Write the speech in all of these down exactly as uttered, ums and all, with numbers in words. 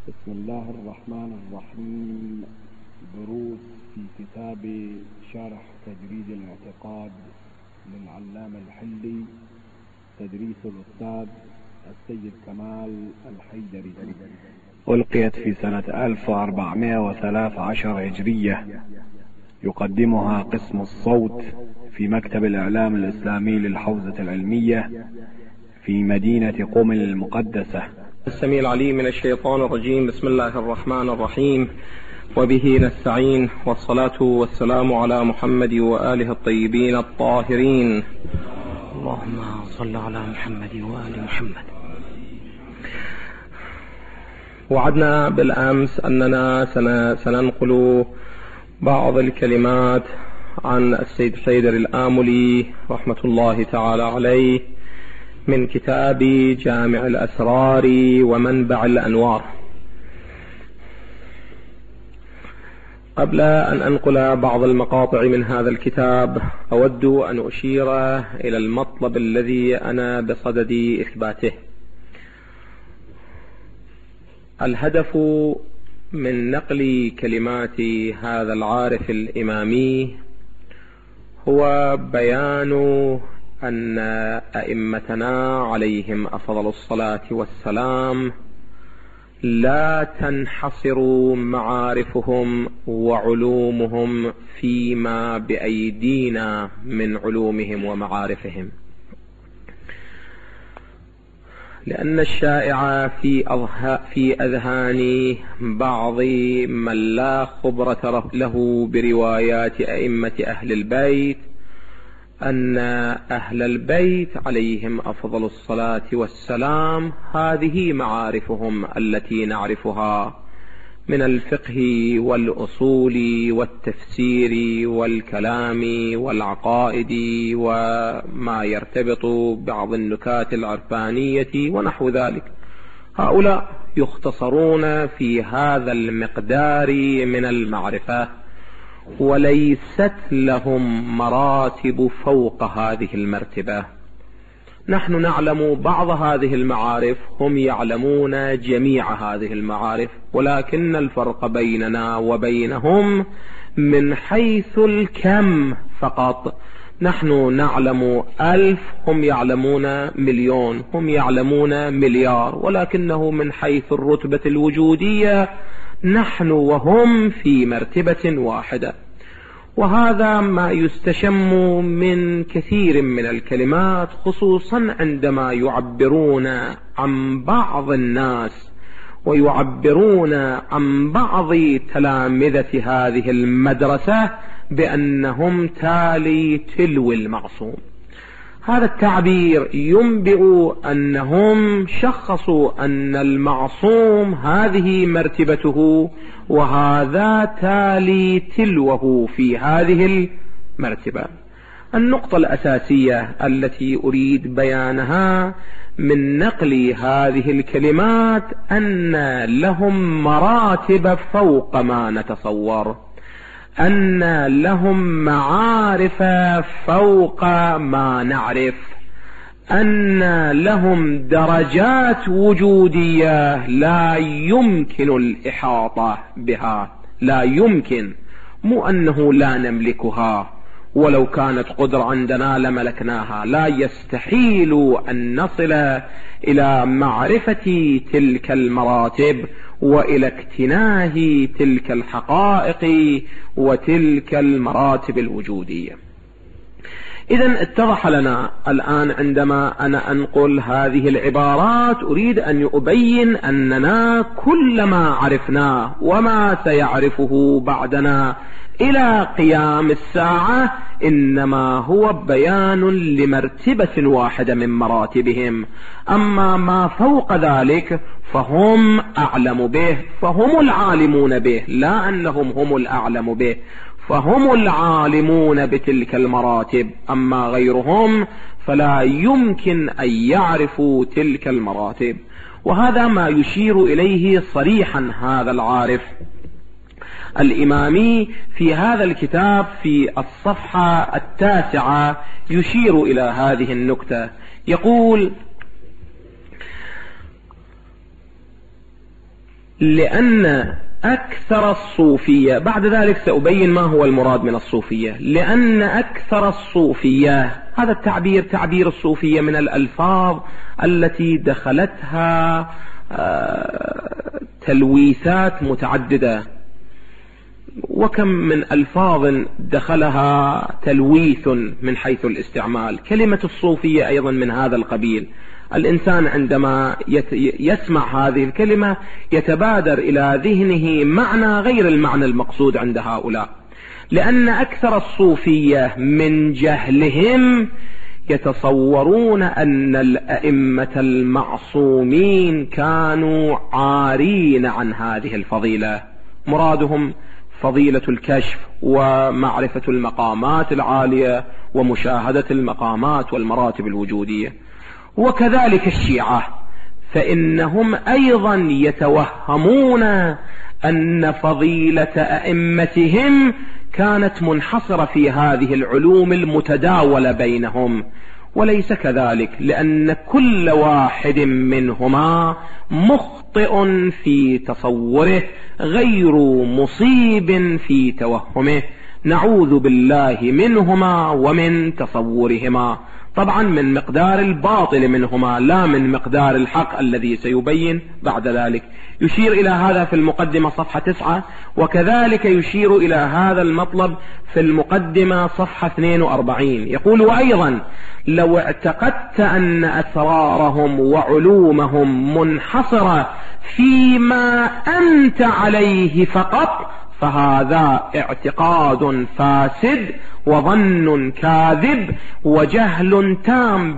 بسم الله الرحمن الرحيم. دروس في كتاب شرح تجريد الاعتقاد للعلامة الحلي، تدريس الأستاذ السيد كمال الحيدري. ألقيت في سنة ألف وأربعمائة وثلاثة عشر هجرية. يقدمها قسم الصوت في مكتب الإعلام الإسلامي للحوزة العلمية في مدينة قم المقدسة. السميع العليم من الشيطان الرجيم. بسم الله الرحمن الرحيم، وبه نستعين، والصلاة والسلام على محمد وآله الطيبين الطاهرين. اللهم صل على محمد وآل محمد. وعدنا بالأمس أننا سننقل بعض الكلمات عن السيد حيدر الآملي رحمة الله تعالى عليه من كتاب جامع الأسرار ومنبع الأنوار. قبل أن أنقل بعض المقاطع من هذا الكتاب، أود أن أشير إلى المطلب الذي أنا بصدد إثباته. الهدف من نقل كلمات هذا العارف الإمامي هو بيان أن أئمتنا عليهم أفضل الصلاة والسلام لا تنحصر معارفهم وعلومهم فيما بأيدينا من علومهم ومعارفهم، لأن الشائع في في أذهان بعض من لا خبرة له بروايات أئمة أهل البيت أن أهل البيت عليهم أفضل الصلاة والسلام هذه معارفهم التي نعرفها من الفقه والأصول والتفسير والكلام والعقائد وما يرتبط ببعض النكات العرفانية ونحو ذلك. هؤلاء يختصرون في هذا المقدار من المعرفة، وليست لهم مراتب فوق هذه المرتبة. نحن نعلم بعض هذه المعارف، هم يعلمون جميع هذه المعارف، ولكن الفرق بيننا وبينهم من حيث الكم فقط. نحن نعلم ألف، هم يعلمون مليون، هم يعلمون مليار، ولكنه من حيث الرتبة الوجودية نحن وهم في مرتبة واحدة. وهذا ما يستشم من كثير من الكلمات، خصوصا عندما يعبرون عن بعض الناس ويعبرون عن بعض تلامذة هذه المدرسة بأنهم تالي تلو المعصوم. هذا التعبير ينبئ أنهم شخصوا أن المعصوم هذه مرتبته وهذا تالي تلوه في هذه المرتبة. النقطة الأساسية التي أريد بيانها من نقل هذه الكلمات أن لهم مراتب فوق ما نتصور، أن لهم معارف فوق ما نعرف، أن لهم درجات وجودية لا يمكن الإحاطة بها، لا يمكن، مو أنه لا نملكها، ولو كانت قدرة عندنا لملكناها. لا يستحيل أن نصل إلى معرفة تلك المراتب وإلى اكتناه تلك الحقائق وتلك المراتب الوجودية. إذن اتضح لنا الآن عندما أنا أنقل هذه العبارات أريد أن أبين أننا كل ما عرفناه وما سيعرفه بعدنا إلى قيام الساعة إنما هو بيان لمرتبة واحدة من مراتبهم. أما ما فوق ذلك فهم أعلم به، فهم العالمون به، لا أنهم هم الأعلم به، فهم العالمون بتلك المراتب. أما غيرهم فلا يمكن أن يعرفوا تلك المراتب. وهذا ما يشير إليه صريحا هذا العارف الإمامي في هذا الكتاب في الصفحة التاسعة، يشير إلى هذه النكتة. يقول: لأن أكثر الصوفية، بعد ذلك سأبين ما هو المراد من الصوفية، لأن أكثر الصوفية، هذا التعبير تعبير الصوفية من الألفاظ التي دخلتها تلويثات متعددة، وكم من ألفاظ دخلها تلويث من حيث الاستعمال. كلمة الصوفية أيضا من هذا القبيل. الإنسان عندما يسمع هذه الكلمة يتبادر إلى ذهنه معنى غير المعنى المقصود عند هؤلاء، لأن أكثر الصوفية من جهلهم يتصورون أن الأئمة المعصومين كانوا عارين عن هذه الفضيلة، مرادهم فضيلة الكشف ومعرفة المقامات العالية ومشاهدة المقامات والمراتب الوجودية. وكذلك الشيعة، فإنهم أيضا يتوهمون أن فضيلة أئمتهم كانت منحصرة في هذه العلوم المتداولة بينهم، وليس كذلك، لأن كل واحد منهما مخطئ في تصوره غير مصيب في توهمه، نعوذ بالله منهما ومن تصورهما، طبعا من مقدار الباطل منهما لا من مقدار الحق الذي سيبين بعد ذلك. يشير إلى هذا في المقدمة صفحة تسعة، وكذلك يشير إلى هذا المطلب في المقدمة صفحة اثنين وأربعين. يقول: وأيضا لو اعتقدت أن أسرارهم وعلومهم منحصرة فيما أنت عليه فقط فهذا اعتقاد فاسد وظن كاذب وجهل تام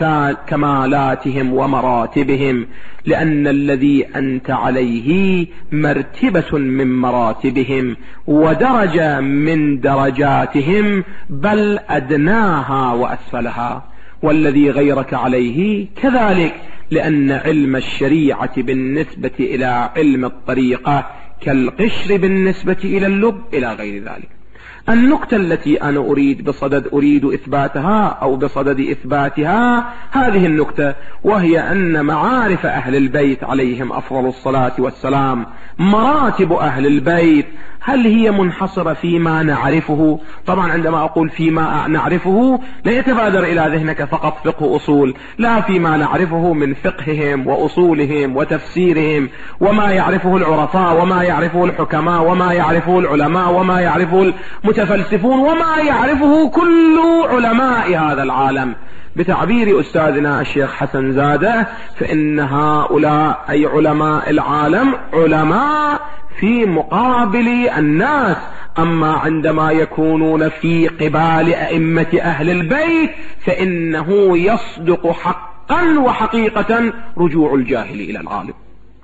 بكمالاتهم ومراتبهم، لأن الذي أنت عليه مرتبة من مراتبهم ودرجة من درجاتهم، بل أدناها وأسفلها، والذي غيرك عليه كذلك، لأن علم الشريعة بالنسبة إلى علم الطريقة كالقشر بالنسبة إلى اللب، إلى غير ذلك. النقطة التي أنا أريد بصدد أريد إثباتها أو بصدد إثباتها هذه النقطة، وهي أن معارف أهل البيت عليهم أفضل الصلاة والسلام، مراتب أهل البيت، هل هي منحصرة فيما نعرفه؟ طبعا عندما أقول فيما نعرفه لا يتبادر إلى ذهنك فقط فقه أصول، لا، فيما نعرفه من فقههم وأصولهم وتفسيرهم وما يعرفه العرفاء وما يعرفه الحكماء وما يعرفه العلماء وما يعرفه المتفلسفون وما يعرفه كل علماء هذا العالم. بتعبير أستاذنا الشيخ حسن زادة، فإن هؤلاء أي علماء العالم علماء في مقابل الناس، أما عندما يكونون في قبال أئمة أهل البيت فإنه يصدق حقا وحقيقة رجوع الجاهل إلى العالم.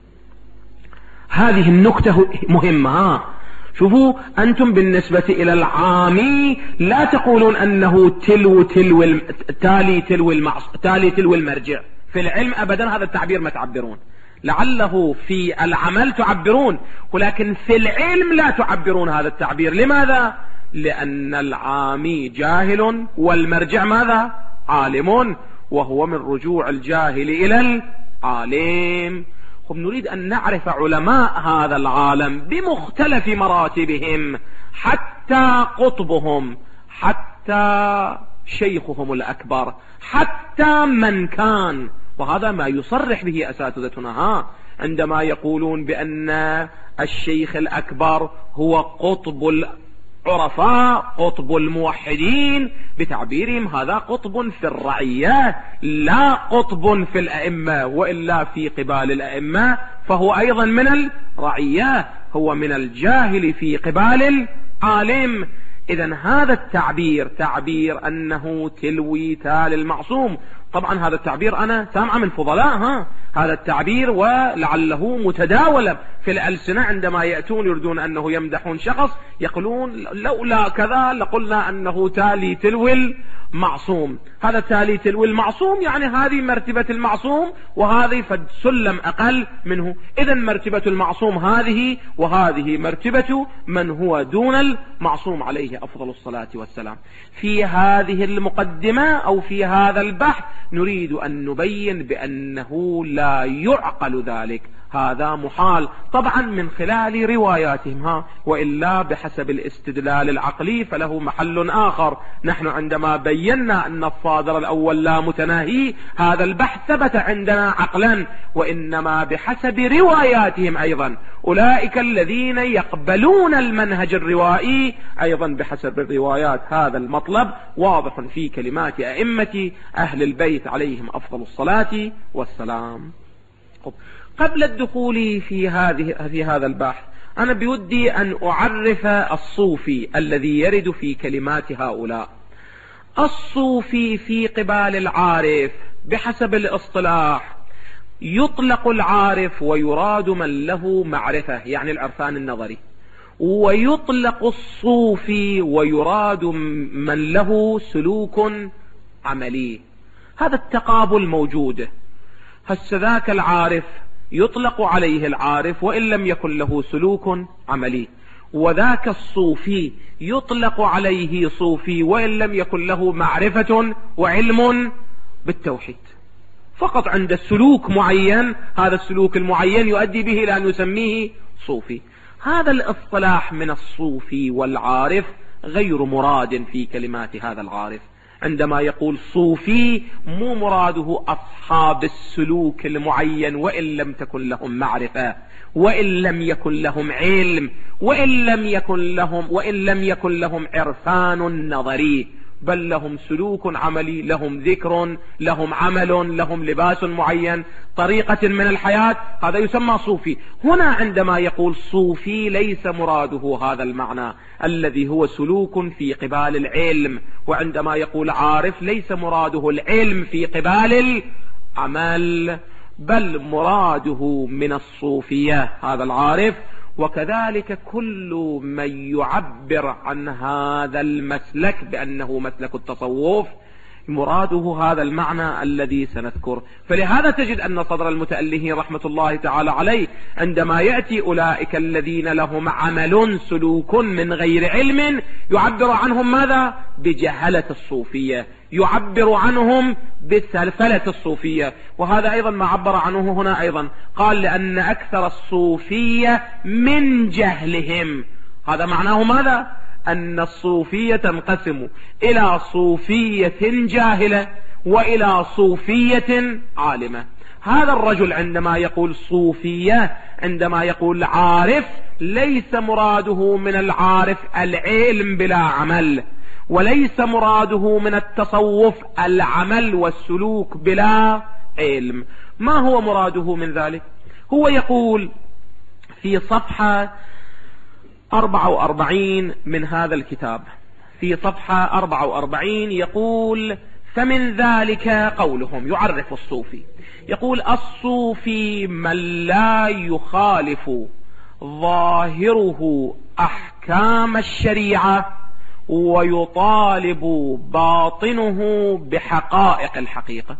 هذه النكتة مهمة. شوفوا أنتم بالنسبة إلى العامي لا تقولون أنه تلو تلو تالي تلو المعص تالي تلو المرجع في العلم أبدا، هذا التعبير ما تعبرون، لعله في العمل تعبرون، ولكن في العلم لا تعبرون هذا التعبير. لماذا؟ لأن العامي جاهل والمرجع ماذا؟ عالم، وهو من رجوع الجاهل إلى العالم. نريد أن نعرف علماء هذا العالم بمختلف مراتبهم، حتى قطبهم، حتى شيخهم الأكبر، حتى من كان، وهذا ما يصرح به أساتذتنا ها عندما يقولون بأن الشيخ الأكبر هو قطب العرفاء، قطب الموحدين، بتعبيرهم هذا قطب في الرعية لا قطب في الأئمة، وإلا في قبال الأئمة فهو أيضا من الرعية، هو من الجاهل في قبال العالم. إذن هذا التعبير تعبير أنه تلوي تال المعصوم، طبعا هذا التعبير أنا سامع من فضلاء ها هذا التعبير، ولعله متداولا في الألسنة عندما يأتون يردون أنه يمدحون شخص يقولون لولا كذا لقلنا أنه تالي تلوي المعصوم. هذا تالي تلوي المعصوم يعني هذه مرتبة المعصوم وهذه فسلم أقل منه. إذن مرتبة المعصوم هذه، وهذه مرتبة من هو دون المعصوم عليه أفضل الصلاة والسلام. في هذه المقدمة أو في هذا البحث نريد أن نبين بأنه لا يعقل ذلك، هذا محال طبعا من خلال رواياتهم، ها وإلا بحسب الاستدلال العقلي فله محل آخر. نحن عندما بينا أن الصادر الأول لا متناهي، هذا البحث ثبت عندنا عقلا، وإنما بحسب رواياتهم أيضا. أولئك الذين يقبلون المنهج الروائي أيضا بحسب الروايات. هذا المطلب واضح في كلمات أئمة أهل البيت عليهم أفضل الصلاة والسلام. قبل الدخول في هذه في هذا البحث، أنا بودي أن أعرف الصوفي الذي يرد في كلمات هؤلاء. الصوفي في قبال العارف بحسب الاصطلاح يطلق العارف ويراد من له معرفة، يعني العرفان النظري، ويطلق الصوفي ويراد من له سلوك عملي. هذا التقابل موجود. هسه ذاك العارف يطلق عليه العارف وإن لم يكن له سلوك عملي، وذاك الصوفي يطلق عليه صوفي وإن لم يكن له معرفة وعلم بالتوحيد، فقط عند سلوك معين، هذا السلوك المعين يؤدي به إلى أن يسميه صوفي. هذا الاصطلاح من الصوفي والعارف غير مراد في كلمات هذا العارف. عندما يقول صوفي مو مراده أصحاب السلوك المعين وإن لم تكن لهم معرفة وإن لم يكن لهم علم وإن لم يكن لهم وإن لم يكن لهم عرفان نظري، بل لهم سلوك عملي، لهم ذكر، لهم عمل، لهم لباس معين، طريقة من الحياة، هذا يسمى صوفي. هنا عندما يقول صوفي ليس مراده هذا المعنى الذي هو سلوك في قبال العلم، وعندما يقول عارف ليس مراده العلم في قبال العمل، بل مراده من الصوفية هذا العارف. وكذلك كل من يعبر عن هذا المسلك بأنه مسلك التصوف مراده هذا المعنى الذي سنذكر. فلهذا تجد أن صدر المتألهين رحمة الله تعالى عليه عندما يأتي أولئك الذين لهم عمل سلوك من غير علم يعبر عنهم ماذا؟ بجهلة الصوفية، يعبر عنهم بسلفلة الصوفية. وهذا أيضا ما عبر عنه هنا أيضا، قال لأن أكثر الصوفية من جهلهم. هذا معناه ماذا؟ أن الصوفية تنقسم إلى صوفية جاهلة وإلى صوفية عالمة. هذا الرجل عندما يقول صوفية، عندما يقول عارف، ليس مراده من العارف العلم بلا عمل، وليس مراده من التصوف العمل والسلوك بلا علم. ما هو مراده من ذلك؟ هو يقول في صفحة أربعة وأربعين من هذا الكتاب، في صفحة أربعة وأربعين يقول: فمن ذلك قولهم، يعرف الصوفي، يقول: الصوفي من لا يخالف ظاهره أحكام الشريعة ويطالب باطنه بحقائق الحقيقة.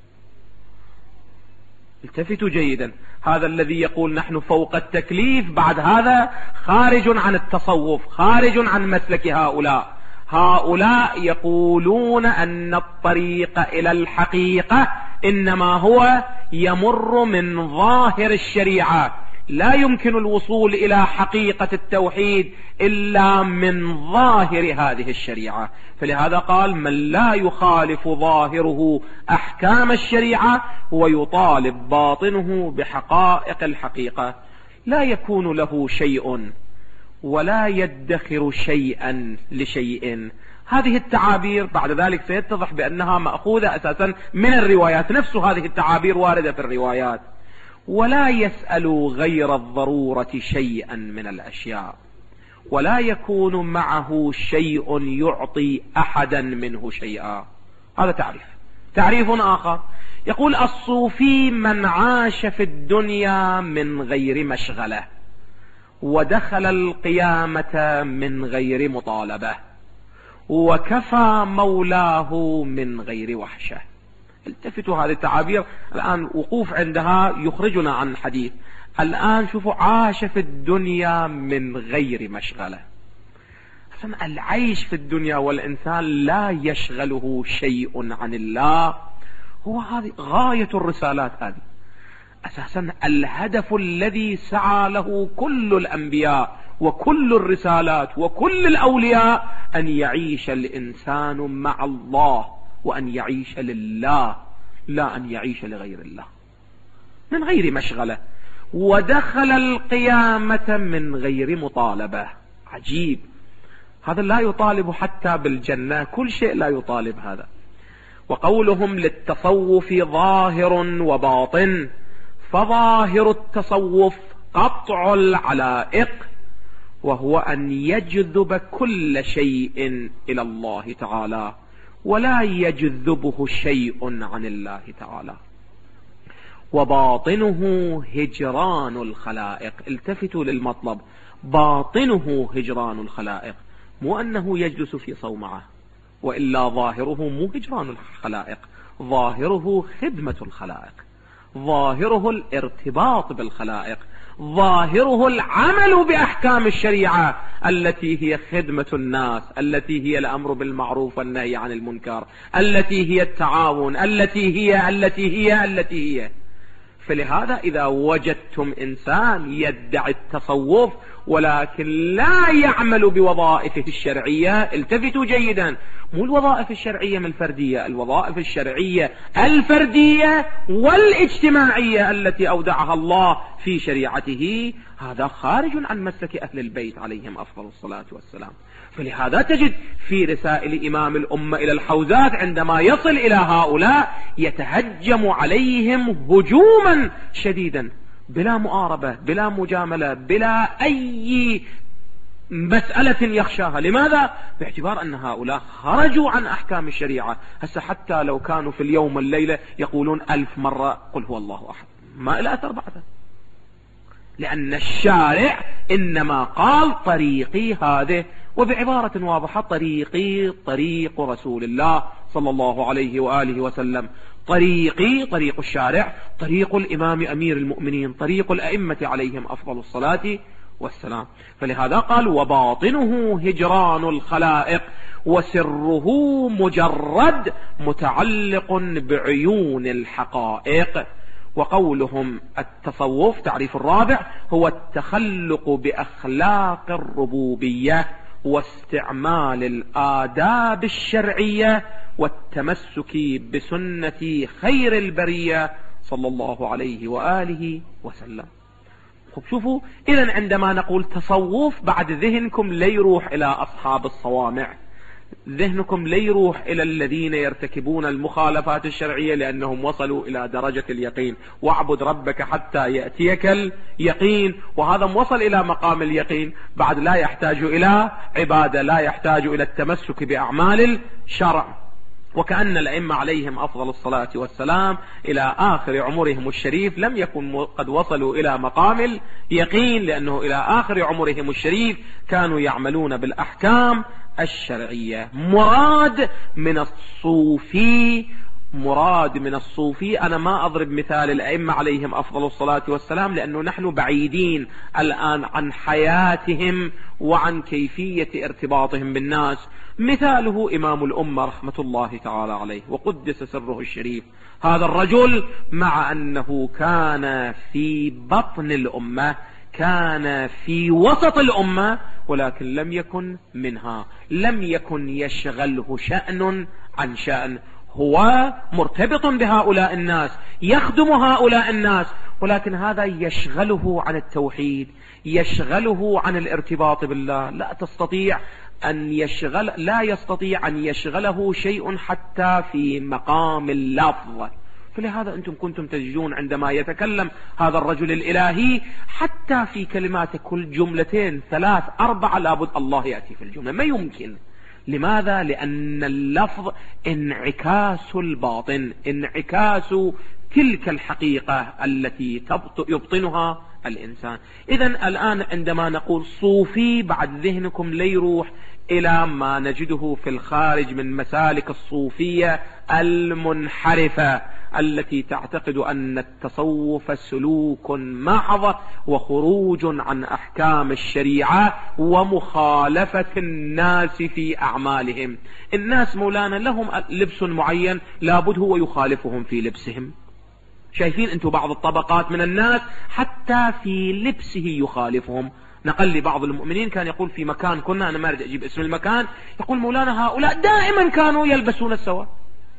التفتوا جيدا، هذا الذي يقول نحن فوق التكليف بعد هذا خارج عن التصوف، خارج عن مسلك هؤلاء. هؤلاء يقولون أن الطريق إلى الحقيقة إنما هو يمر من ظاهر الشريعة، لا يمكن الوصول إلى حقيقة التوحيد إلا من ظاهر هذه الشريعة. فلهذا قال: من لا يخالف ظاهره أحكام الشريعة ويطالب باطنه بحقائق الحقيقة، لا يكون له شيء ولا يدخر شيئا لشيء. هذه التعابير بعد ذلك سيتضح بأنها مأخوذة أساسا من الروايات، نفس هذه التعابير واردة في الروايات. ولا يسأل غير الضرورة شيئا من الأشياء، ولا يكون معه شيء يعطي أحدا منه شيئا. هذا تعريف. تعريف آخر يقول: الصوفي من عاش في الدنيا من غير مشغلة ودخل القيامة من غير مطالبة وكفى مولاه من غير وحشة. التفتوا هذه التعابير الآن وقوف عندها يخرجنا عن الحديث. الآن شوفوا: عاش في الدنيا من غير مشغلة. العيش في الدنيا والإنسان لا يشغله شيء عن الله، هو هذه غاية الرسالات. هذه أساسا الهدف الذي سعى له كل الأنبياء وكل الرسالات وكل الأولياء أن يعيش الإنسان مع الله وأن يعيش لله، لا أن يعيش لغير الله من غير مشغلة. ودخل القيامة من غير مطالبة. عجيب، هذا لا يطالب حتى بالجنة، كل شيء لا يطالب هذا. وقولهم للتصوف ظاهر وباطن، فظاهر التصوف قطع العلائق، وهو أن يجذب كل شيء إلى الله تعالى ولا يجذبه شيء عن الله تعالى. وباطنه هجران الخلائق. التفتوا للمطلب، باطنه هجران الخلائق، مو أنه يجلس في صومعة، وإلا ظاهره مو هجران الخلائق، ظاهره خدمة الخلائق، ظاهره الارتباط بالخلائق، ظاهره العمل بأحكام الشريعة التي هي خدمة الناس، التي هي الأمر بالمعروف والنهي عن المنكر، التي هي التعاون، التي هي التي هي التي هي فلهذا إذا وجدتم إنسان يدعي التصوف ولكن لا يعمل بوظائفه الشرعية، التفتوا جيدا، مو الوظائف الشرعية من الفردية، الوظائف الشرعية الفردية والاجتماعية التي أودعها الله في شريعته، هذا خارج عن مسلك أهل البيت عليهم أفضل الصلاة والسلام. فلهذا تجد في رسائل إمام الأمة إلى الحوزات عندما يصل إلى هؤلاء يتهجم عليهم هجوما شديدا بلا مؤاربة، بلا مجاملة، بلا أي مسألة يخشاها. لماذا؟ باعتبار أن هؤلاء خرجوا عن أحكام الشريعة. هسه حتى لو كانوا في اليوم والليلة يقولون ألف مرة قل هو الله أحد، ما إلى أثر بعده، لأن الشارع إنما قال طريقي هذه، وبعبارة واضحة طريقي طريق رسول الله صلى الله عليه وآله وسلم، طريقي طريق الشارع، طريق الإمام أمير المؤمنين، طريق الأئمة عليهم أفضل الصلاة والسلام. فلهذا قال وباطنه هجران الخلائق وسره مجرد متعلق بعيون الحقائق. وقولهم التصوف تعريف الرابع هو التخلق بأخلاق الربوبية واستعمال الآداب الشرعية والتمسك بسنة خير البرية صلى الله عليه وآله وسلم. خب شوفوا، إذن عندما نقول تصوف بعد ذهنكم لا يروح إلى أصحاب الصوامع، ذهنكم لا يروح إلى الذين يرتكبون المخالفات الشرعية لأنهم وصلوا إلى درجة اليقين، واعبد ربك حتى يأتيك اليقين، وهذا وصل إلى مقام اليقين بعد لا يحتاج إلى عبادة، لا يحتاج إلى التمسك بأعمال الشرع. وكأن الأئمة عليهم أفضل الصلاة والسلام إلى آخر عمرهم الشريف لم يكن قد وصلوا إلى مقام اليقين، لأنه إلى آخر عمرهم الشريف كانوا يعملون بالأحكام الشرعية. مراد من الصوفي، مراد من الصوفي، أنا ما أضرب مثال الأئمة عليهم أفضل الصلاة والسلام لأنه نحن بعيدين الآن عن حياتهم وعن كيفية ارتباطهم بالناس. مثاله إمام الأمة رحمة الله تعالى عليه وقدس سره الشريف، هذا الرجل مع أنه كان في بطن الأمة، كان في وسط الأمة، ولكن لم يكن منها، لم يكن يشغله شأن عن شأن، هو مرتبط بهؤلاء الناس، يخدم هؤلاء الناس، ولكن هذا يشغله عن التوحيد، يشغله عن الارتباط بالله. لا تستطيع أن يشغل لا يستطيع أن يشغله شيء حتى في مقام اللفظ. فلهذا أنتم كنتم تجدون عندما يتكلم هذا الرجل الإلهي حتى في كلماته كل جملتين ثلاث أربع لابد الله يأتي في الجملة، ما يمكن. لماذا؟ لأن اللفظ انعكاس الباطن، انعكاس تلك الحقيقة التي يبطنها الإنسان. إذن الآن عندما نقول صوفي بعد ذهنكم لا يروح إلى ما نجده في الخارج من مسالك الصوفية المنحرفة التي تعتقد أن التصوف سلوك محض وخروج عن أحكام الشريعة ومخالفة الناس في أعمالهم. الناس مولانا لهم لبس معين لابد هو يخالفهم في لبسهم، شايفين أنتم بعض الطبقات من الناس حتى في لبسه يخالفهم. نقل لي بعض المؤمنين كان يقول في مكان كنا، أنا ما أريد أجيب اسم المكان، يقول مولانا هؤلاء دائما كانوا يلبسون السواد،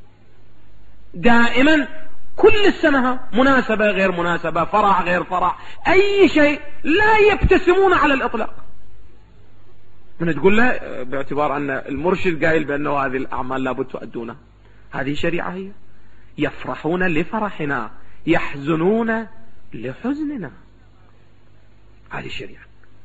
دائما كل السنة، مناسبة غير مناسبة، فرح غير فرح، أي شيء، لا يبتسمون على الإطلاق. من تقول له باعتبار أن المرشد قايل بأنه هذه الأعمال لابد تؤدونها، هذه شريعة هي. يفرحون لفرحنا، يحزنون لحزننا، هذه الشريعة.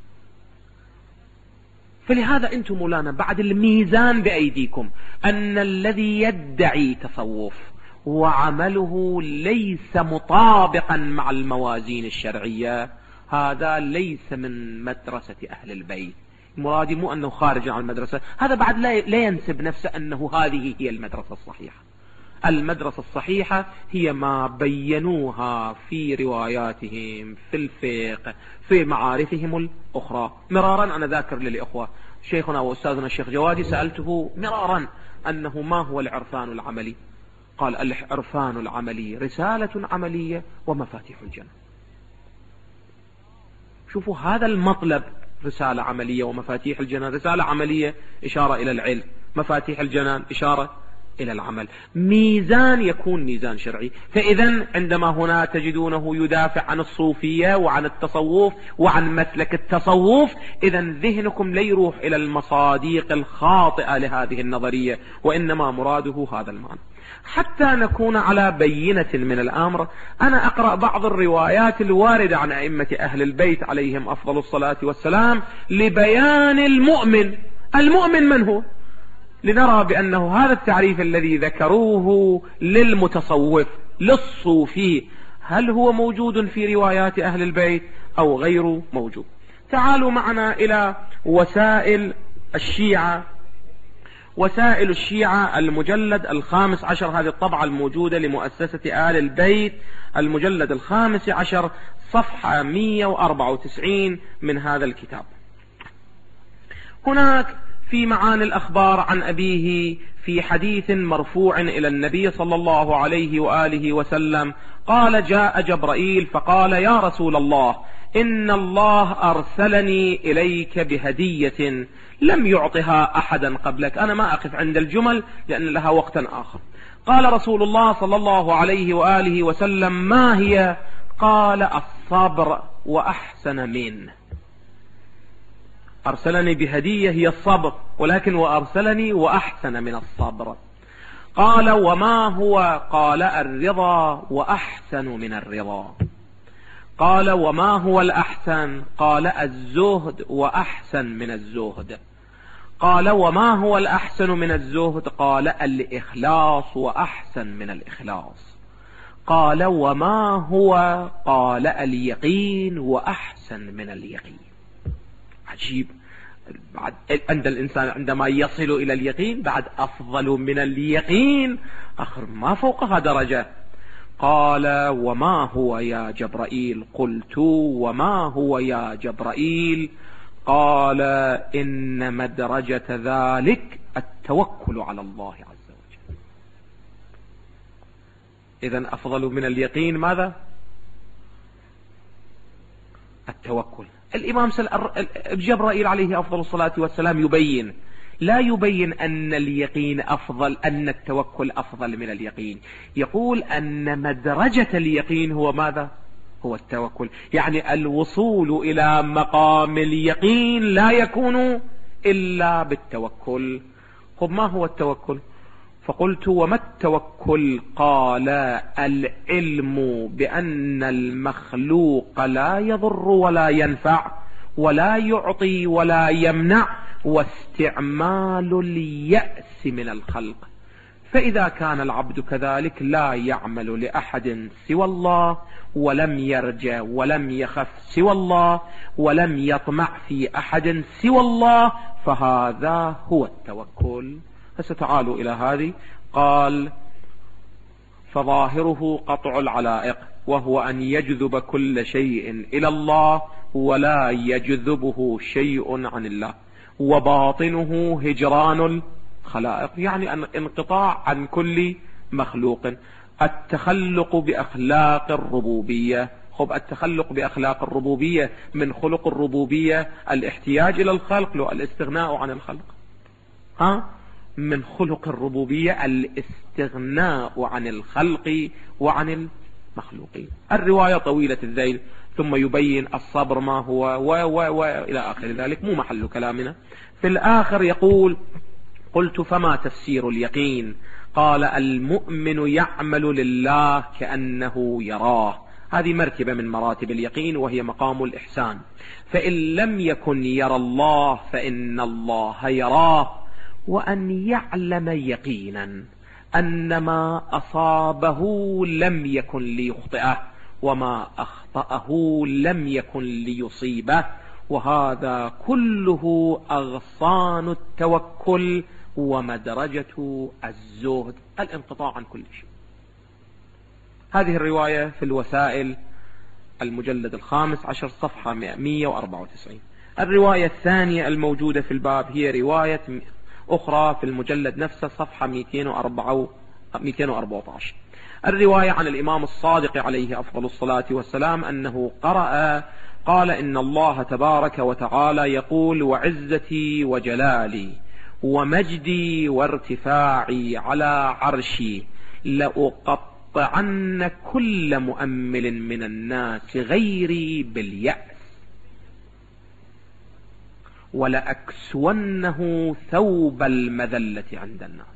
فلهذا أنتم مولانا بعد الميزان بأيديكم أن الذي يدعي تصوف وعمله ليس مطابقا مع الموازين الشرعية، هذا ليس من مدرسة أهل البيت. مرادي مو أنه خارج عن المدرسة، هذا بعد لا ينسب نفسه أنه هذه هي المدرسة الصحيحة. المدرسة الصحيحة هي ما بينوها في رواياتهم، في الفقه، في معارفهم الأخرى. مرارا أنا ذاكر للإخوة شيخنا وأستاذنا الشيخ جوادي، سألته مرارا أنه ما هو العرفان العملي؟ قال العرفان العملي رسالة عملية ومفاتيح الجنة. شوفوا هذا المطلب، رسالة عملية ومفاتيح الجنة. رسالة عملية إشارة إلى العلم، مفاتيح الجنان إشارة إلى العمل، ميزان يكون ميزان شرعي. فإذا عندما هنا تجدونه يدافع عن الصوفية وعن التصوف وعن مسلك التصوف، إذا ذهنكم لا يروح إلى المصادق الخاطئة لهذه النظرية، وإنما مراده هذا المعنى. حتى نكون على بينة من الأمر، أنا أقرأ بعض الروايات الواردة عن أئمة أهل البيت عليهم أفضل الصلاة والسلام لبيان المؤمن. المؤمن من هو؟ لنرى بأنه هذا التعريف الذي ذكروه للمتصوف للصوفي هل هو موجود في روايات أهل البيت أو غير موجود. تعالوا معنا إلى وسائل الشيعة. وسائل الشيعة المجلد الخامس عشر، هذه الطبعة الموجودة لمؤسسة آل البيت، المجلد الخامس عشر صفحة مئة وأربعة وتسعين من هذا الكتاب. هناك في معاني الأخبار عن أبيه في حديث مرفوع إلى النبي صلى الله عليه وآله وسلم قال جاء جبرائيل فقال يا رسول الله إن الله أرسلني إليك بهدية لم يعطها أحدا قبلك. أنا ما أقف عند الجمل لأن لها وقتا آخر. قال رسول الله صلى الله عليه وآله وسلم ما هي؟ قال الصبر وأحسن منه. أرسلني بهدية هي الصبر، ولكن وأرسلني وأحسن من الصبر. قال وما هو؟ قال الرضا وأحسن من الرضا. قال وما هو الأحسن؟ قال الزهد وأحسن من الزهد. قال وما هو الأحسن من الزهد؟ قال الإخلاص وأحسن من الإخلاص. قال وما هو؟ قال اليقين وأحسن من اليقين. عجيب، عند الإنسان عندما يصل إلى اليقين بعد أفضل من اليقين، آخر ما فوقها درجة. قال وما هو يا جبرائيل؟ قلت وما هو يا جبرائيل؟ قال إن مدرجة ذلك التوكل على الله عز وجل. إذن أفضل من اليقين ماذا؟ التوكل. الإمام جبرائيل عليه أفضل الصلاة والسلام يبين، لا يبين أن اليقين أفضل، أن التوكل أفضل من اليقين، يقول أن مدرجة اليقين هو ماذا؟ هو التوكل. يعني الوصول إلى مقام اليقين لا يكون إلا بالتوكل. طب ما هو التوكل؟ فقلت وما التوكل؟ قال العلم بأن المخلوق لا يضر ولا ينفع ولا يعطي ولا يمنع، واستعمال اليأس من الخلق. فإذا كان العبد كذلك لا يعمل لأحد سوى الله، ولم يرجى ولم يخف سوى الله، ولم يطمع في أحد سوى الله، فهذا هو التوكل. فستعالوا إلى هذه. قال فظاهره قطع العلائق، وهو أن يجذب كل شيء إلى الله ولا يجذبه شيء عن الله، وباطنه هجران الخلائق، يعني انقطاع عن كل مخلوق. التخلق بأخلاق الربوبية. خب التخلق بأخلاق الربوبية من خلق الربوبية الاحتياج إلى الخلق، لو الاستغناء عن الخلق. ها من خلق الربوبية الاستغناء عن الخلق وعن المخلوقين. الرواية طويلة الذيل، ثم يبين الصبر ما هو و و و إلى آخر ذلك، مو محل كلامنا. في الآخر يقول: قلت فما تفسير اليقين؟ قال: المؤمن يعمل لله كأنه يراه. هذه مرتبة من مراتب اليقين، وهي مقام الإحسان. فإن لم يكن يرى الله فإن الله يراه. وأن يعلم يقينا أن ما أصابه لم يكن ليخطئه، وما أخطأه لم يكن ليصيبه. وهذا كله أغصان التوكل ومدرجة الزهد، الانقطاع عن كل شيء. هذه الرواية في الوسائل المجلد الخامس عشر صفحة مئة وأربعة وتسعين. الرواية الثانية الموجودة في الباب هي رواية أخرى في المجلد نفسه صفحة مئتين وأربعة عشر. الرواية عن الإمام الصادق عليه أفضل الصلاة والسلام أنه قرأ قال: إن الله تبارك وتعالى يقول: وعزتي وجلالي ومجدي وارتفاعي على عرشي لأقطعن كل مؤمل من الناس غيري باليأس، ولأكسونه ثوب المذلة عند الناس،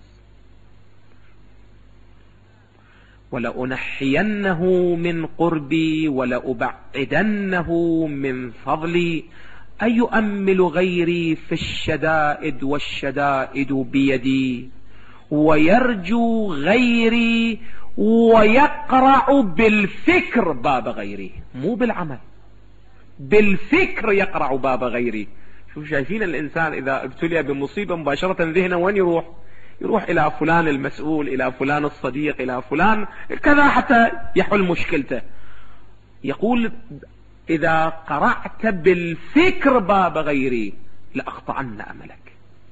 ولأنحينه من قربي ولأبعدنه من فضلي. أيؤمل غيري في الشدائد والشدائد بيدي، ويرجو غيري ويقرع بالفكر باب غيري، مو بالعمل، بالفكر يقرع باب غيري. شوف شايفين الإنسان إذا ابتلي بمصيبة مباشرة ذهنه وين يروح؟ يروح إلى فلان المسؤول، إلى فلان الصديق، إلى فلان كذا حتى يحل مشكلته. يقول: إذا قرعت بالفكر باب غيري لأقطعن أملك.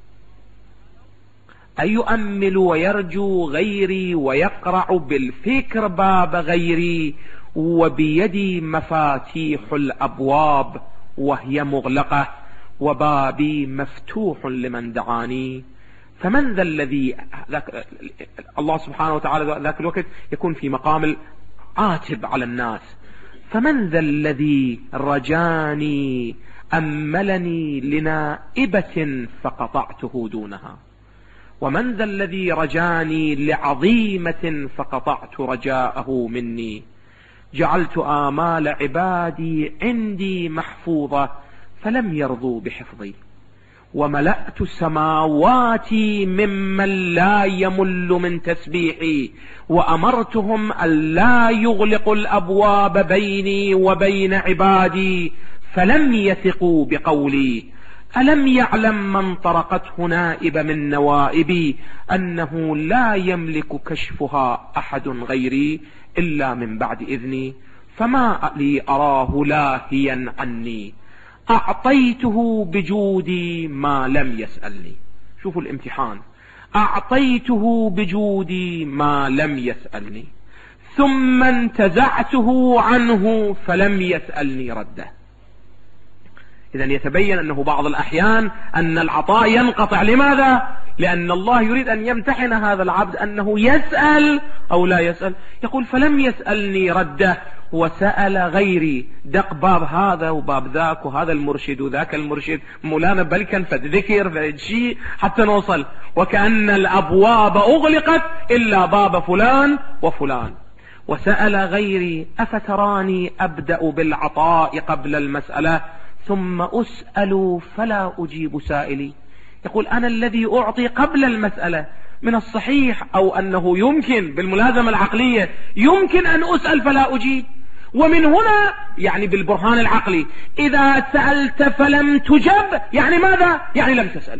أي يؤمل ويرجو غيري ويقرع بالفكر باب غيري، وبيدي مفاتيح الأبواب وهي مغلقة، وبابي مفتوح لمن دعاني. فمن ذا الذي الله سبحانه وتعالى ذاك الوقت يكون في مقام العاتب على الناس. فمن ذا الذي رجاني أملني لنائبة فقطعته دونها، ومن ذا الذي رجاني لعظيمة فقطعت رجاءه مني. جعلت آمال عبادي عندي محفوظة فلم يرضوا بحفظي، وملأت سماواتي ممن لا يمل من تسبيحي، وأمرتهم أن لا يغلقوا الأبواب بيني وبين عبادي فلم يثقوا بقولي. ألم يعلم من طرقته نائب من نوائبي أنه لا يملك كشفها أحد غيري إلا من بعد إذني، فما لي أراه لاهيا عني. أعطيته بجودي ما لم يسألني. شوفوا الامتحان، أعطيته بجودي ما لم يسألني، ثم انتزعته عنه فلم يسألني رده. إذا يتبين أنه بعض الأحيان أن العطاء ينقطع. لماذا؟ لأن الله يريد أن يمتحن هذا العبد أنه يسأل أو لا يسأل. يقول: فلم يسألني رده، وسأل غيري، دق باب هذا وباب ذاك، وهذا المرشد وذاك المرشد، مولانا بلكن فذكر فشيء حتى نوصل، وكأن الأبواب أغلقت إلا باب فلان وفلان. وسأل غيري: أفتراني أبدأ بالعطاء قبل المسألة ثم أسأل فلا أجيب سائلي؟ يقول: أنا الذي أعطي قبل المسألة. من الصحيح أو أنه يمكن بالملازمة العقلية يمكن أن أسأل فلا أجيب، ومن هنا يعني بالبرهان العقلي إذا سألت فلم تجب يعني ماذا؟ يعني لم تسأله.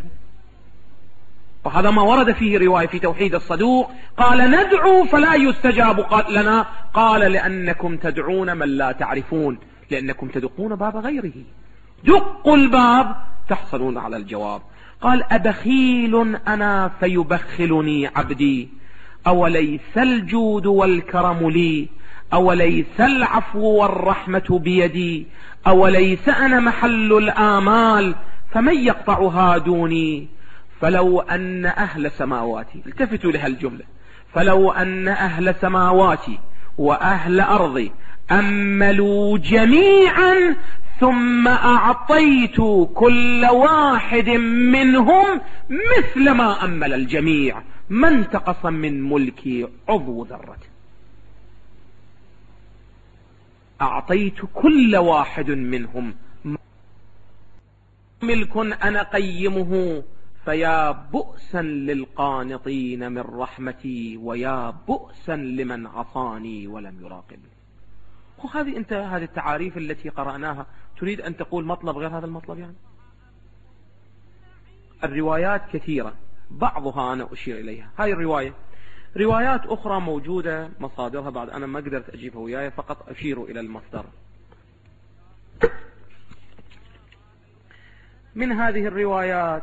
وهذا ما ورد فيه رواية في توحيد الصدوق، قال: ندعو فلا يستجاب لنا، قال: لأنكم تدعون من لا تعرفون، لأنكم تدقون باب غيره، دقوا الباب تحصلون على الجواب. قال: أبخيل أنا فيبخلني عبدي، أوليس الجود والكرم لي، أوليس العفو والرحمة بيدي، أوليس أنا محل الآمال، فمن يقطعها دوني. فلو أن أهل سماواتي، التفتوا لها الجملة، فلو أن أهل سماواتي وأهل أرضي أملوا جميعا ثم أعطيت كل واحد منهم مثل ما أمل الجميع ما انتقص من ملكي عضو ذرة. أعطيت كل واحد منهم ملك أنا قيمه، فيا بؤسا للقانطين من رحمتي، ويا بؤسا لمن عصاني ولم يراقبني. وهذه انت هذه التعاريف التي قرأناها تريد أن تقول مطلب غير هذا المطلب؟ يعني الروايات كثيرة، بعضها أنا أشير إليها. هاي الرواية، روايات أخرى موجودة مصادرها بعد أنا ما قدرت أجيبها وياي، فقط أشير إلى المصدر. من هذه الروايات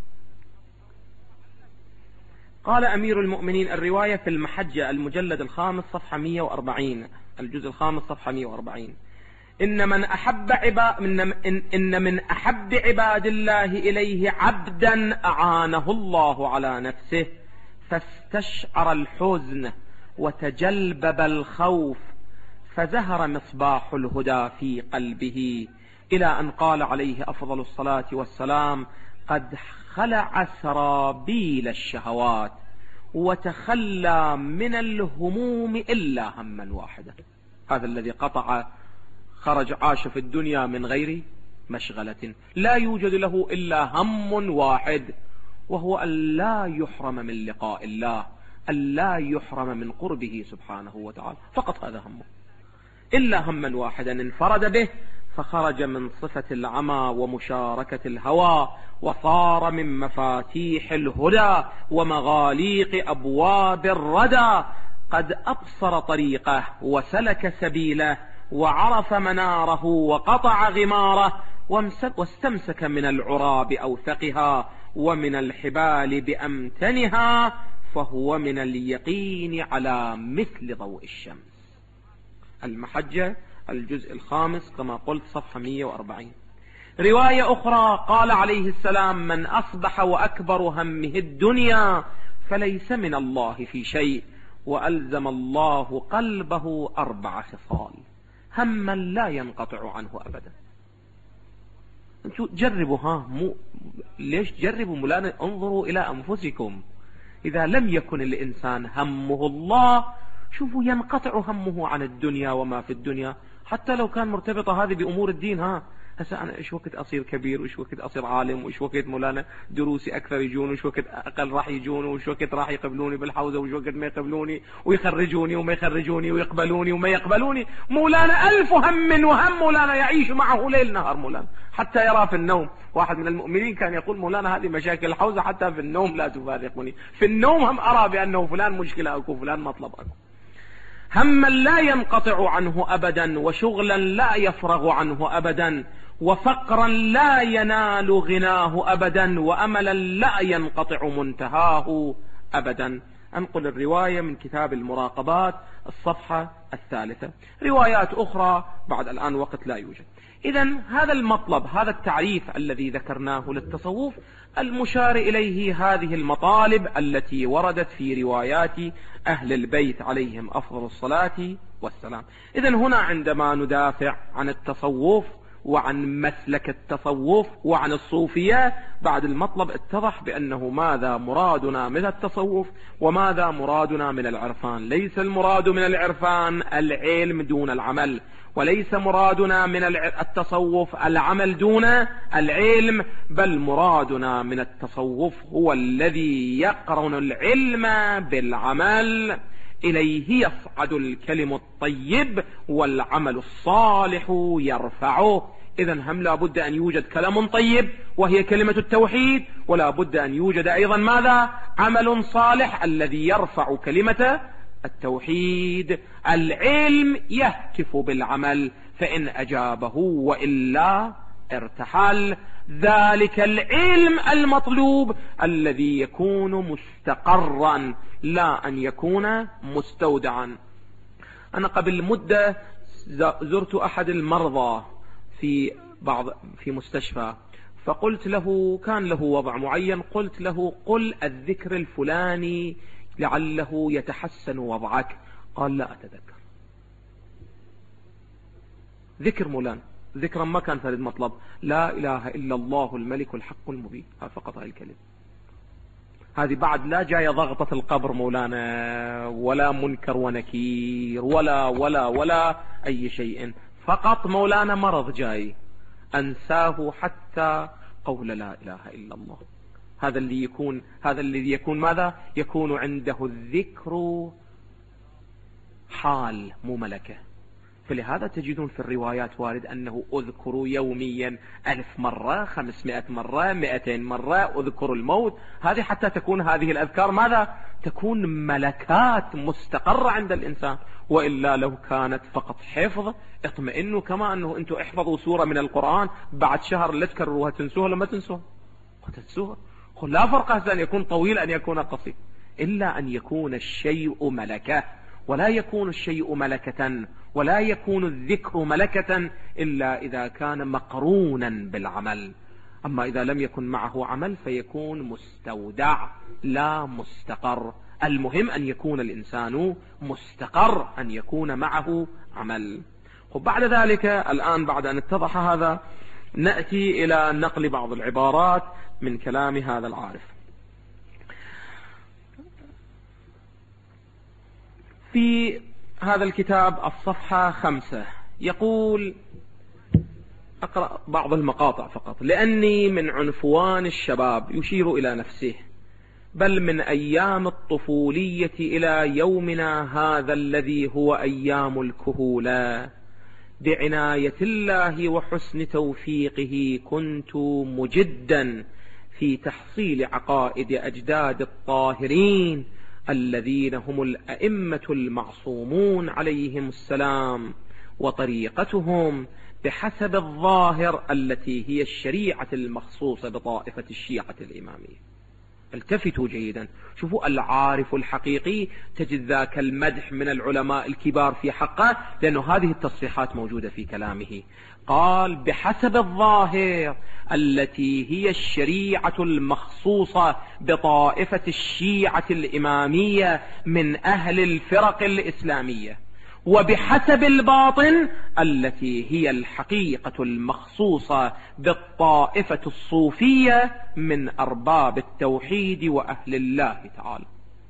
قال أمير المؤمنين، الرواية في المحجة المجلد الخامس صفحة مئة وأربعين، الجزء الخامس صفحة مئة وأربعين: إن من أحب عباد إن, إن, إن من أحب عباد الله إليه عبدا أعانه الله على نفسه فاستشعر الحزن وتجلبب الخوف، فزهر مصباح الهدى في قلبه، إلى أن قال عليه أفضل الصلاة والسلام: قد خلع سرابيل الشهوات وتخلى من الهموم إلا هما واحدا. هذا الذي قطع، خرج عاش في الدنيا من غير مشغلة، لا يوجد له إلا هم واحد، وهو أن لا يحرم من لقاء الله، أن لا يحرم من قربه سبحانه وتعالى، فقط هذا همه، إلا هما واحدا انفرد به، فخرج من صفة العمى ومشاركة الهوى، وصار من مفاتيح الهدى ومغاليق أبواب الردى. قد أبصر طريقه وسلك سبيله وعرف مناره وقطع غماره، واستمسك من العرى بأوثقها ومن الحبال بأمتنها، فهو من اليقين على مثل ضوء الشمس. المحجة الجزء الخامس كما قلت صفحة مئة وأربعين. رواية أخرى قال عليه السلام: من أصبح وأكبر همه الدنيا فليس من الله في شيء، وألزم الله قلبه أربع خصال هما لا ينقطع عنه أبدا. انتوا جربوا، ها مو ليش جربوا مولانا؟ انظروا إلى أنفسكم، إذا لم يكن الإنسان همه الله، شوفوا ينقطع همه عن الدنيا وما في الدنيا، حتى لو كان مرتبطة هذه بأمور الدين. ها هسه أنا إيش وقت أصير كبير، وإيش وقت أصير عالم، وإيش وقت مولانا دروسي أكثر يجون، وإيش وقت أقل راح يجون، وإيش وقت راح يقبلوني بالحوزة، وإيش وقت ما يقبلوني، ويخرجوني وما يخرجوني، ويقبلوني وما يقبلوني. مولانا ألف هم وهم مولانا يعيش معه ليل نهار مولانا حتى يرى في النوم. واحد من المؤمنين كان يقول: مولانا هذه مشاكل الحوزة حتى في النوم لا تفارقني، في النوم هم أرى بأنه فلان مشكلة أكو، فلان مطلب أكو. هما لا ينقطع عنه أبدا، وشغلا لا يفرغ عنه أبدا، وفقرا لا ينال غناه أبدا، وأملا لا ينقطع منتهاه أبدا. أنقل الرواية من كتاب المراقبات الصفحة الثالثة. روايات أخرى بعد الآن وقت لا يوجد. إذن هذا المطلب، هذا التعريف الذي ذكرناه للتصوف، المشار إليه هذه المطالب التي وردت في روايات أهل البيت عليهم أفضل الصلاة والسلام. إذن هنا عندما ندافع عن التصوف وعن مسلك التصوف وعن الصوفية، بعد المطلب اتضح بأنه ماذا مرادنا من التصوف وماذا مرادنا من العرفان. ليس المراد من العرفان العلم دون العمل، وليس مرادنا من التصوف العمل دون العلم، بل مرادنا من التصوف هو الذي يقرن العلم بالعمل، إليه يصعد الكلم الطيب والعمل الصالح يرفعه. إذن هم لا بد أن يوجد كلام طيب وهي كلمة التوحيد، ولا بد أن يوجد أيضا ماذا؟ عمل صالح الذي يرفع كلمة التوحيد. العلم يهتف بالعمل، فإن أجابه وإلا ارتحل ذلك العلم المطلوب الذي يكون مستقرا لا أن يكون مستودعا. أنا قبل مدة زرت أحد المرضى في بعض في مستشفى، فقلت له، كان له وضع معين، قلت له قل الذكر الفلاني لعله يتحسن وضعك. قال لا أتذكر. ذكر مولان ذكرا ما كان فرد مطلب، لا إله إلا الله الملك الحق المبين، فقط هاي الكلمة. هذه بعد لا جاية ضغطة القبر مولانا، ولا منكر ونكير، ولا ولا ولا أي شيء، فقط مولانا مرض جاي أنساه حتى قول لا إله إلا الله. هذا اللي يكون هذا الذي يكون ماذا؟ يكون عنده الذكر حال مو ملكة. فلهذا تجدون في الروايات وارد أنه أذكر يوميا ألف مرة، خمسمائة مرة، مئتين مرة، أذكر الموت. هذه حتى تكون هذه الأذكار ماذا؟ تكون ملكات مستقرة عند الإنسان. وإلا لو كانت فقط حفظ اطمئنوا، كما أنه أنتم احفظوا سورة من القرآن بعد شهر لا تكرروها، تنسوها لما تنسوها وتنسوها. لا فرق أن يكون طويل أن يكون قصير، إلا أن يكون الشيء ملكة. ولا يكون الشيء ملكة ولا يكون الذكر ملكة إلا إذا كان مقرونا بالعمل. أما إذا لم يكن معه عمل فيكون مستودع لا مستقر. المهم أن يكون الإنسان مستقر، أن يكون معه عمل. وبعد ذلك الآن بعد أن اتضح هذا نأتي إلى نقل بعض العبارات من كلام هذا العارف. في هذا الكتاب الصفحة خمسة يقول، أقرأ بعض المقاطع فقط، لأني من عنفوان الشباب يشير إلى نفسه، بل من أيام الطفولية إلى يومنا هذا الذي هو أيام الكهولة، بعناية الله وحسن توفيقه كنت مجدا في تحصيل عقائد أجداد الطاهرين الذين هم الأئمة المعصومون عليهم السلام، وطريقتهم بحسب الظاهر التي هي الشريعة المخصوصة بطائفة الشيعة الإمامية. التفتوا جيدا، شوفوا العارف الحقيقي تجد ذاك المدح من العلماء الكبار في حقه، لأنه هذه التصريحات موجودة في كلامه. قال بحسب الظاهر التي هي الشريعة المخصوصة بطائفة الشيعة الإمامية من أهل الفرق الإسلامية، وبحسب الباطن التي هي الحقيقة المخصوصة بالطائفة الصوفية من أرباب التوحيد وأهل الله تعالى.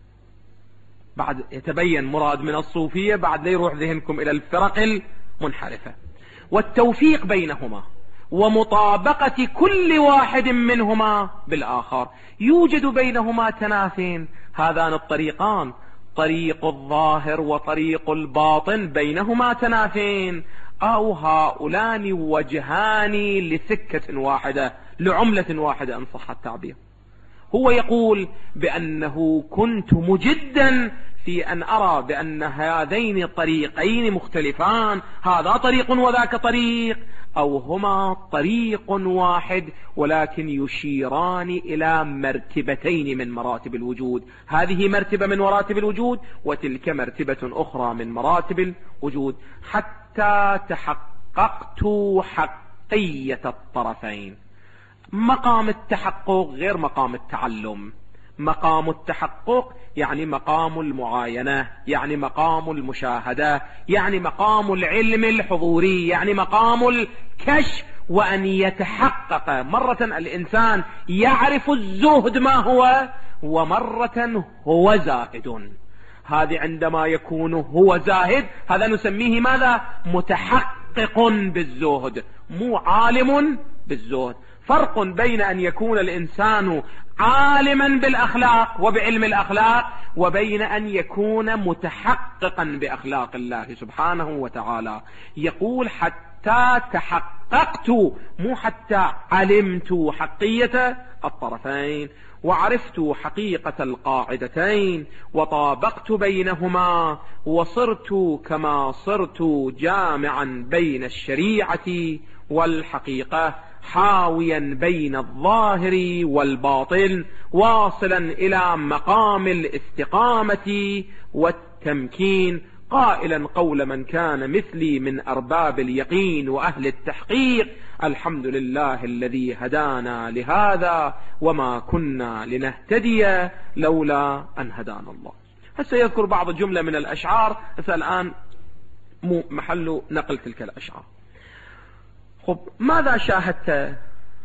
بعد يتبين مراد من الصوفية، بعد لا يروح ذهنكم إلى الفرق المنحرفة. والتوفيق بينهما ومطابقة كل واحد منهما بالآخر. يوجد بينهما تنافين، هذان الطريقان، طريق الظاهر وطريق الباطن، بينهما تنافين، أو هؤلان وجهان لسكة واحدة، لعملة واحدة إن صح التعبير. هو يقول بأنه كنت مجدا في أن أرى بأن هذين الطريقين مختلفان، هذا طريق وذاك طريق، أو هما طريق واحد ولكن يشيران إلى مرتبتين من مراتب الوجود. هذه مرتبة من مراتب الوجود وتلك مرتبة أخرى من مراتب الوجود، حتى تحققت حقية الطرفين. مقام التحقق غير مقام التعلم. مقام التحقق يعني مقام المعاينة، يعني مقام المشاهدة، يعني مقام العلم الحضوري، يعني مقام الكشف، وأن يتحقق. مرة الإنسان يعرف الزهد ما هو، ومرة هو زاهد. هذه عندما يكون هو زاهد هذا نسميه ماذا؟ متحقق بالزهد، مو عالم بالزهد. فرق بين أن يكون الإنسان عالما بالأخلاق وبعلم الأخلاق، وبين أن يكون متحققا بأخلاق الله سبحانه وتعالى. يقول حتى تحققت، مو حتى علمت حقية الطرفين، وعرفت حقيقة القاعدتين، وطابقت بينهما، وصرت كما صرت جامعا بين الشريعة والحقيقة. حاويا بين الظاهر والباطن، واصلا إلى مقام الاستقامة والتمكين، قائلا قول من كان مثلي من أرباب اليقين وأهل التحقيق: الحمد لله الذي هدانا لهذا وما كنا لنهتدي لولا أن هدانا الله. هسه يذكر بعض جملة من الأشعار، هسه الآن مو محل نقل تلك الأشعار. خب ماذا شاهدت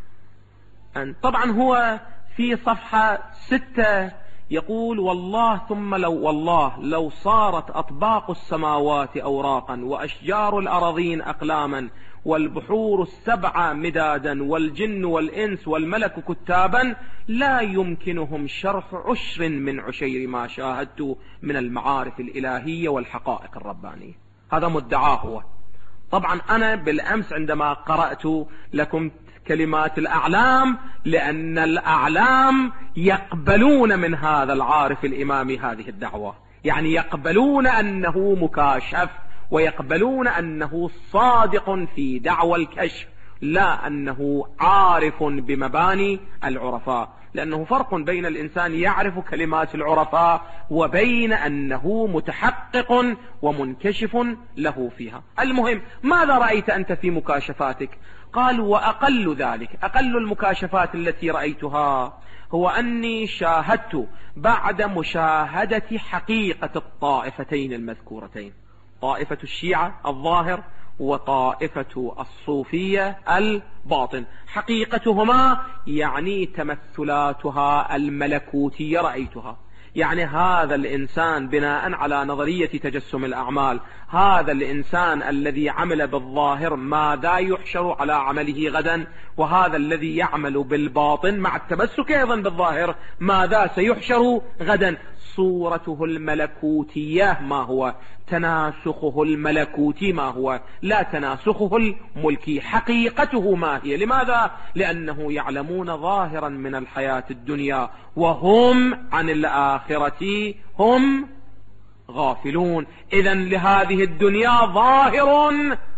أن؟ طبعا هو في صفحة ستة يقول: والله ثم لو والله لو صارت أطباق السماوات أوراقا وأشجار الأراضين أقلاما والبحور السبعة مدادا والجن والإنس والملك كتابا لا يمكنهم شرح عشر من عشير ما شاهدت من المعارف الإلهية والحقائق الربانية. هذا مدعاه هو. طبعا أنا بالأمس عندما قرأت لكم كلمات الأعلام، لأن الأعلام يقبلون من هذا العارف الإمامي هذه الدعوة، يعني يقبلون أنه مكاشف ويقبلون أنه صادق في دعوى الكشف، لا أنه عارف بمباني العرفاء، لأنه فرق بين الإنسان يعرف كلمات العرفاء وبين أنه متحقق ومنكشف له فيها. المهم، ماذا رأيت أنت في مكاشفاتك؟ قال: وأقل ذلك، أقل المكاشفات التي رأيتها هو أني شاهدت بعد مشاهدة حقيقة الطائفتين المذكورتين، طائفة الشيعة الظاهر وطائفة الصوفية الباطن، حقيقتهما يعني تمثلاتها الملكوتية رأيتها. يعني هذا الإنسان بناء على نظرية تجسم الأعمال، هذا الإنسان الذي عمل بالظاهر ماذا يحشر على عمله غدا، وهذا الذي يعمل بالباطن مع التمسك أيضا بالظاهر ماذا سيحشر غدا. صورته الملكوتية ما هو، تناسخه الملكوتي ما هو، لا تناسخه الملكي. حقيقته ما هي؟ لماذا؟ لأنه يعلمون ظاهرا من الحياة الدنيا وهم عن الآخرة هم غافلون. إذن لهذه الدنيا ظاهر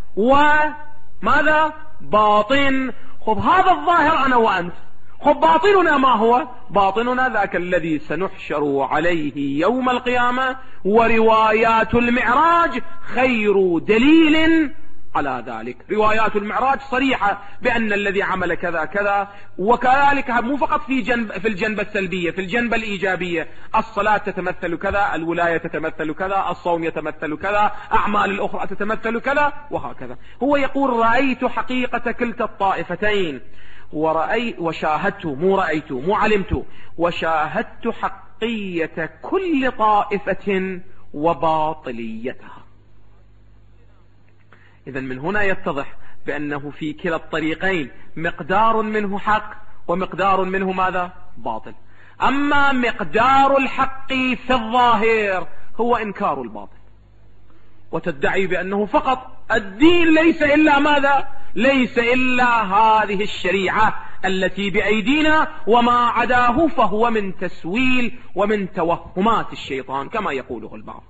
وماذا؟ باطن. خب هذا الظاهر أنا وأنت، خب باطننا ما هو؟ باطننا ذاك الذي سنحشر عليه يوم القيامة، وروايات المعراج خير دليل على ذلك. روايات المعراج صريحة بأن الذي عمل كذا كذا، وكذلك مو فقط في جنب في الجنبة السلبية، في الجنبة الإيجابية، الصلاة تتمثل كذا، الولاية تتمثل كذا، الصوم يتمثل كذا، أعمال الأخرى تتمثل كذا، وهكذا. هو يقول: رأيت حقيقة كلتا الطائفتين، ورأي وشاهدت، مو رأيت مو علمت، وشاهدت حقية كل طائفة وباطليتها. إذن من هنا يتضح بأنه في كلا الطريقين مقدار منه حق ومقدار منه ماذا؟ باطل. أما مقدار الحق في الظاهر هو إنكار الباطل، وتدعي بأنه فقط الدين ليس إلا ماذا؟ ليس إلا هذه الشريعة التي بأيدينا، وما عداه فهو من تسويل ومن توهمات الشيطان كما يقوله البعض.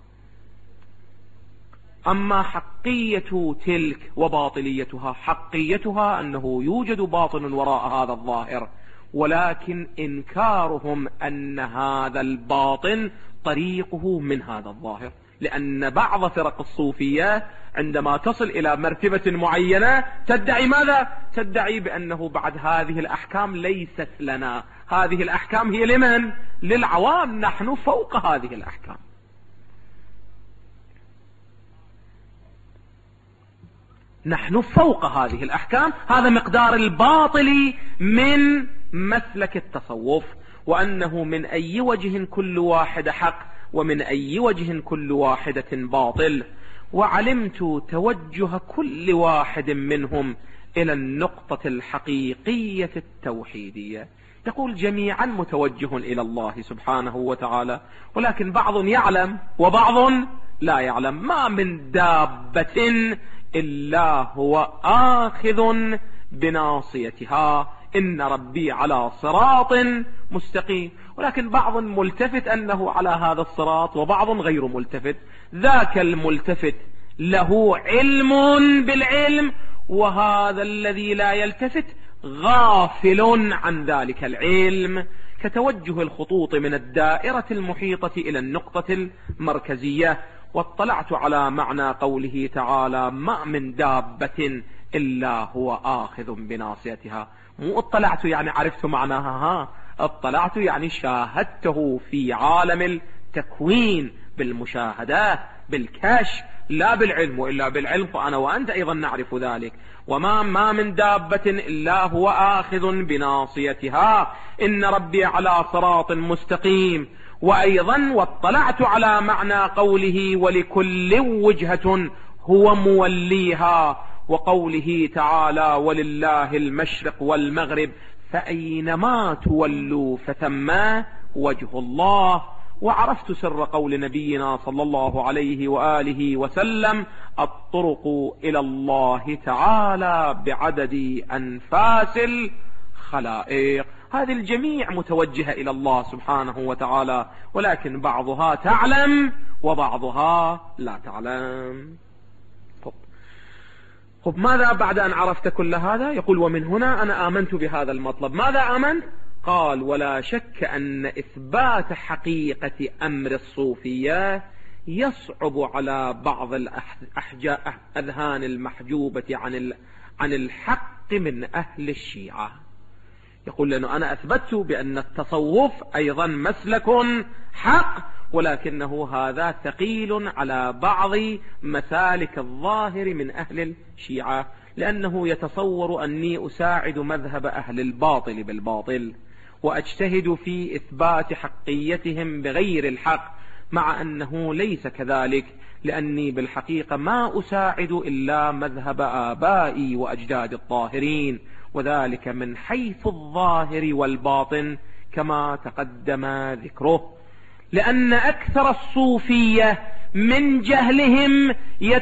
أما حقية تلك وباطليتها، حقيتها أنه يوجد باطن وراء هذا الظاهر، ولكن إنكارهم أن هذا الباطن طريقه من هذا الظاهر. لأن بعض فرق الصوفية عندما تصل إلى مرتبة معينة تدعي ماذا؟ تدعي بأنه بعد هذه الأحكام ليست لنا، هذه الأحكام هي لمن؟ للعوام، نحن فوق هذه الأحكام. نحن فوق هذه الأحكام. هذا مقدار الباطل من مسلك التصوف، وأنه من أي وجه كل واحد حق ومن أي وجه كل واحدة باطل. وعلمت توجه كل واحد منهم إلى النقطة الحقيقية التوحيدية. يقول جميعا متوجه إلى الله سبحانه وتعالى، ولكن بعض يعلم وبعض لا يعلم. ما من دابة إلا هو آخذ بناصيتها، إن ربي على صراط مستقيم. ولكن بعض ملتفت أنه على هذا الصراط، وبعض غير ملتفت. ذاك الملتفت له علم بالعلم، وهذا الذي لا يلتفت غافل عن ذلك العلم، كتوجه الخطوط من الدائرة المحيطة إلى النقطة المركزية. واطلعت على معنى قوله تعالى: ما من دابة إلا هو آخذ بناصيتها. مو اطلعت يعني عرفت معناها، ها اطلعت يعني شاهدته في عالم التكوين بالمشاهدة بالكشف، لا بالعلم، وإلا بالعلم فأنا وأنت أيضا نعرف ذلك. وما ما من دابة إلا هو آخذ بناصيتها إن ربي على صراط مستقيم. وأيضا واطلعت على معنى قوله: ولكل وجهة هو موليها، وقوله تعالى: ولله المشرق والمغرب فأينما تولوا فثم وجه الله. وعرفت سر قول نبينا صلى الله عليه وآله وسلم: الطرق إلى الله تعالى بعدد أنفاس الخلائق. هذه الجميع متوجهة إلى الله سبحانه وتعالى، ولكن بعضها تعلم وبعضها لا تعلم. خب ماذا بعد أن عرفت كل هذا؟ يقول: ومن هنا أنا آمنت بهذا المطلب. ماذا آمنت؟ قال: ولا شك أن إثبات حقيقة أمر الصوفية يصعب على بعض الأذهان المحجوبة عن عن الحق من أهل الشيعة. يقول: لأنه أنا أثبت بأن التصوف أيضا مسلك حق، ولكنه هذا ثقيل على بعض مسالك الظاهر من أهل الشيعة، لأنه يتصور أني أساعد مذهب أهل الباطل بالباطل، وأجتهد في إثبات حقيتهم بغير الحق، مع أنه ليس كذلك، لأني بالحقيقة ما أساعد إلا مذهب آبائي وأجداد الطاهرين، وذلك من حيث الظاهر والباطن كما تقدم ذكره. لأن أكثر الصوفية من جهلهم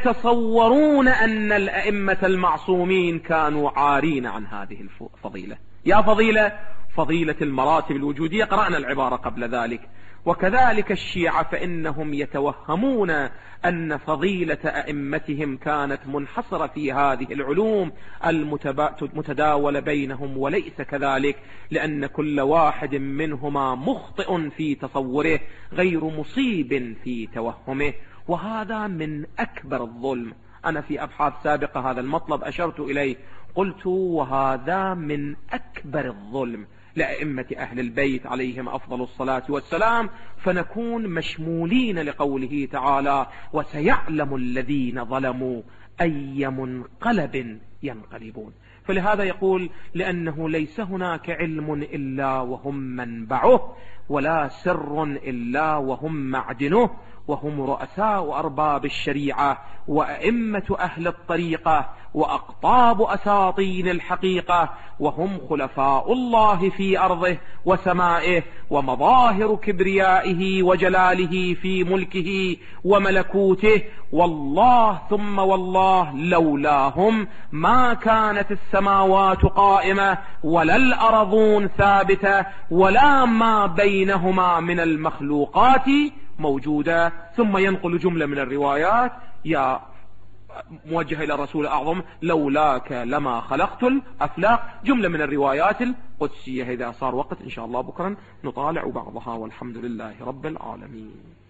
يتصورون أن الأئمة المعصومين كانوا عارين عن هذه الفضيلة. يا فضيلة فضيلة المراتب الوجودية، قرأنا العبارة قبل ذلك. وكذلك الشيعة فإنهم يتوهمون أن فضيلة أئمتهم كانت منحصرة في هذه العلوم المتداولة بينهم، وليس كذلك، لأن كل واحد منهما مخطئ في تصوره غير مصيب في توهمه، وهذا من أكبر الظلم. أنا في أبحاث سابقة هذا المطلب أشرت إليه، قلت: وهذا من أكبر الظلم لأئمة أهل البيت عليهم أفضل الصلاة والسلام، فنكون مشمولين لقوله تعالى: وسيعلم الذين ظلموا أي منقلب ينقلبون. فلهذا يقول: لأنه ليس هناك علم إلا وهم منبعه، ولا سر إلا وهم معدنه، وهم رؤساء أرباب الشريعة وأئمة أهل الطريقة وأقطاب أساطين الحقيقة، وهم خلفاء الله في أرضه وسمائه، ومظاهر كبريائه وجلاله في ملكه وملكوته. والله ثم والله لولاهم ما كانت السماوات قائمة ولا الأرضون ثابتة ولا ما بينهما من المخلوقات موجودة. ثم ينقل جملة من الروايات يا موجهة إلى الرسول الأعظم: لولاك لما خلقت الأفلاق. جملة من الروايات القدسية. إذا صار وقت إن شاء الله بكرا نطالع بعضها، والحمد لله رب العالمين.